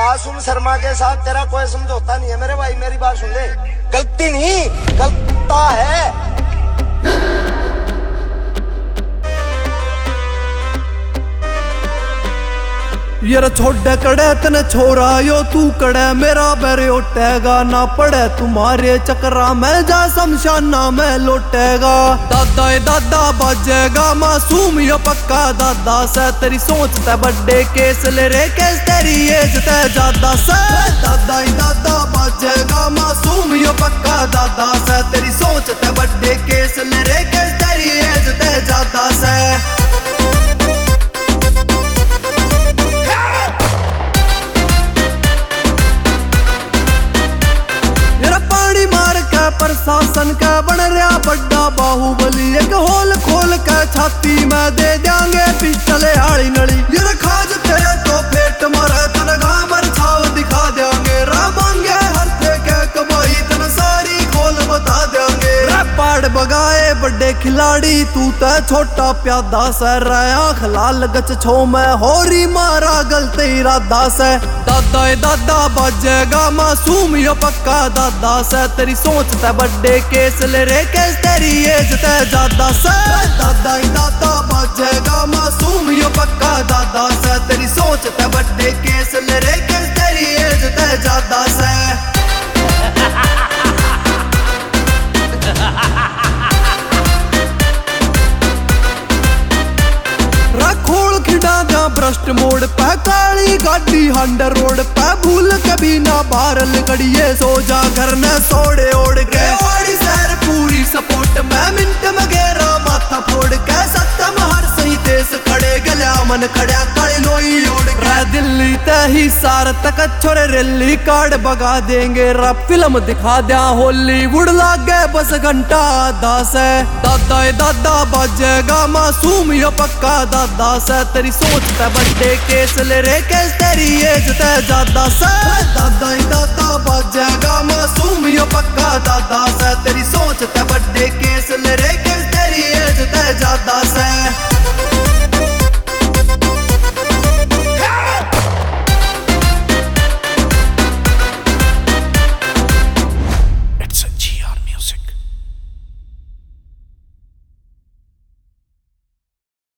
मासूम शर्मा के साथ तेरा कोई समझौता नहीं है मेरे भाई। मेरी बात सुन ले, गलती नहीं गलता है। यार छोड़े कड़े तने छोरा यो तू कड़े मेरा बैरे उठेगा ना पड़े तुम्हारे चक्रा में जा शमशाना में लौटेगा। दादा दादा बजेगा मासूम यो पक्का दादा से तेरी सोचता बड़े केस ले रे केस तेरी एज ते ज्यादा से। दादा दादा बजेगा मासूम यो पक्का दादा से तेरी सोचता बड़े केस ले रे केस तेरी एज ते ज्यादा से। प्रशासन का बन रहा बड़ा बाहुबली एक होल खोल के छाती में दे देंगे पिस्टल आड़ी नली। ये खाज तेरे तो पेट मारे तन घामर छाव दिखा देंगे रामांगे हर के कमाई तन सारी खोल बता देंगे। पाड़ बगाए बड़े खिलाड़ी तू तो छोटा प्यादा से आँख लाल गच छो में होरी मारा गलत इरादा से। दादा दादा बजेगा मासूम यो पक्का दादा से तेरी सोचता बड़े केस ले रे केस तेरी एज ते ज्यादा से। दादा दादा बजेगा मासूम यो पक्का दादा से तेरी सोचता बड़े केस ले रे केस तेरी एज ते ज्यादा से। खोल खिड़ा जा भ्रष्ट मोड़ पे काली गाड़ी हंडर रोड पे भूल कभी ना बारल गड़िए सो जा घर न सोड़े ओढ़ के शहर पूरी सपोर्ट में मिनट में गेरा माथा फोड़ के सत्तम हर सही देश खड़े गल्या मन खड़ा काली लोई ओढ़ के। दिल्ली ते ही सार तक छोरे रैली कार्ड बगा देंगे रा फिल्म दिखा दिया हॉलीवुड लागे बस घंटा आधा से। दादा दादा बजेगा मासूम यो पक्का दादा से तेरी सोचता बड़े केस ले रे केस तेरी एज ते ज्यादा से। दादा दादा बजेगा मासूम यो पक्का दादा से